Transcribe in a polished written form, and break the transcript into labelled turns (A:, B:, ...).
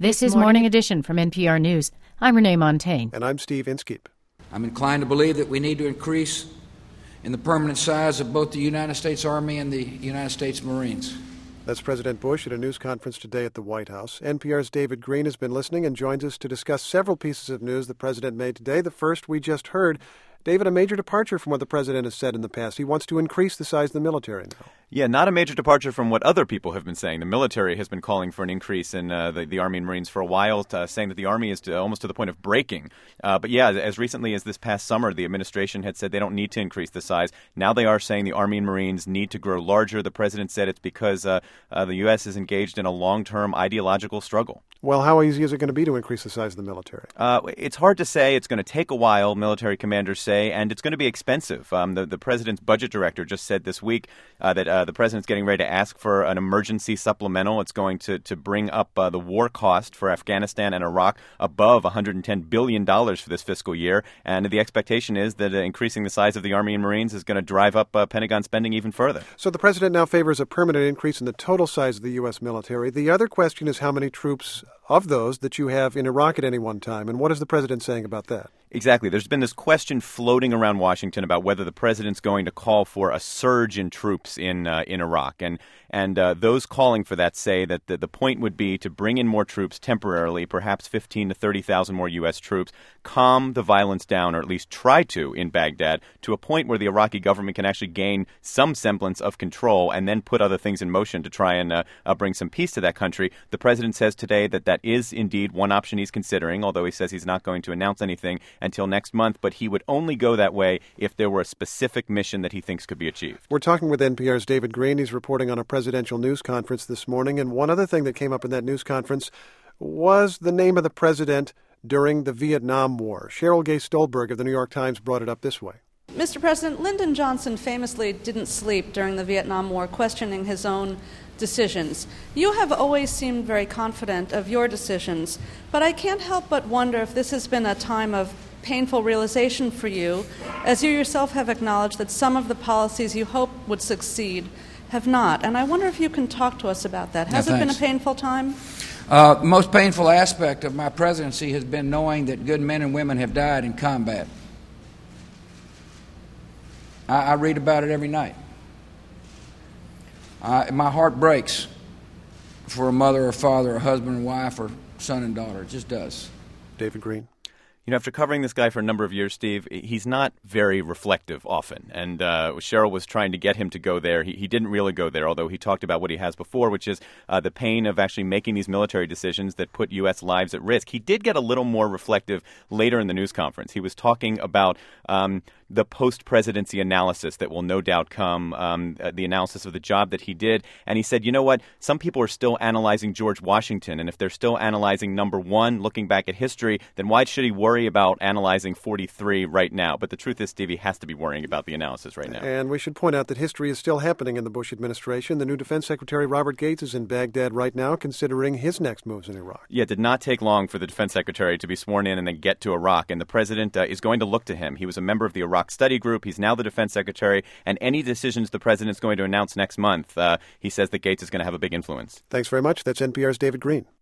A: This is Morning Edition from NPR News. I'm Renee Montaigne.
B: And I'm Steve Inskeep.
C: I'm inclined to believe that we need to increase in the permanent size of both the United States Army and the United States Marines.
B: That's President Bush at a news conference today at the White House. NPR's David Green has been listening and joins us to discuss several pieces of news the president made today. The first we just heard. David, a major departure from what the president has said in the past. He wants to increase the size of the military now.
D: Yeah, not a major departure from what other people have been saying. The military has been calling for an increase in the Army and Marines for a while, saying that the Army is almost to the point of breaking. But yeah, as recently as this past summer, the administration had said they don't need to increase the size. Now they are saying the Army and Marines need to grow larger. The president said it's because the U.S. is engaged in a long-term ideological struggle.
B: Well, how easy is it going to be to increase the size of the military?
D: It's hard to say. It's going to take a while, military commanders say, and it's going to be expensive. The president's budget director just said this week that the president's getting ready to ask for an emergency supplemental. It's going to bring up the war cost for Afghanistan and Iraq above $110 billion for this fiscal year. And the expectation is that increasing the size of the Army and Marines is going to drive up Pentagon spending even further.
B: So the president now favors a permanent increase in the total size of the U.S. military. The other question is how many troops of those that you have in Iraq at any one time. And what is the president saying about that?
D: Exactly. There's been this question floating around Washington about whether the president's going to call for a surge in troops in Iraq. And those calling for that say that the point would be to bring in more troops temporarily, perhaps 15 to 30,000 more U.S. troops, calm the violence down, or at least try to, in Baghdad, to a point where the Iraqi government can actually gain some semblance of control and then put other things in motion to try and bring some peace to that country. The president says today that that is indeed one option he's considering, although he says he's not going to announce anything until next month, but he would only go that way if there were a specific mission that he thinks could be achieved.
B: We're talking with NPR's David Green. He's reporting on a presidential news conference this morning, and one other thing that came up in that news conference was the name of the president during the Vietnam War. Cheryl Gay Stolberg of the New York Times brought it up this way.
E: Mr. President, Lyndon Johnson famously didn't sleep during the Vietnam War, questioning his own decisions. You have always seemed very confident of your decisions, but I can't help but wonder if this has been a time of painful realization for you, as you yourself have acknowledged that some of the policies you hoped would succeed have not. And I wonder if you can talk to us about that. Has it been a painful time?
C: The most painful aspect of my presidency has been knowing that good men and women have died in combat. I read about it every night. My heart breaks for a mother or father, a husband and wife, or son and daughter. It just does.
B: David Green.
D: You know, after covering this guy for a number of years, Steve, he's not very reflective often. And Cheryl was trying to get him to go there. He didn't really go there, although he talked about what he has before, which is the pain of actually making these military decisions that put U.S. lives at risk. He did get a little more reflective later in the news conference. He was talking about the post-presidency analysis that will no doubt come, the analysis of the job that he did. And he said, you know what, some people are still analyzing George Washington. And if they're still analyzing number one, looking back at history, then why should he worry about analyzing 43 right now? But the truth is, Steve, he has to be worrying about the analysis right now.
B: And we should point out that history is still happening in the Bush administration. The new Defense Secretary, Robert Gates, is in Baghdad right now considering his next moves in Iraq.
D: Yeah, it did not take long for the Defense Secretary to be sworn in and then get to Iraq. And the president is going to look to him. He was a member of the Iraq Study Group. He's now the Defense Secretary. And any decisions the president's going to announce next month, he says that Gates is going to have a big influence.
B: Thanks very much. That's NPR's David Green.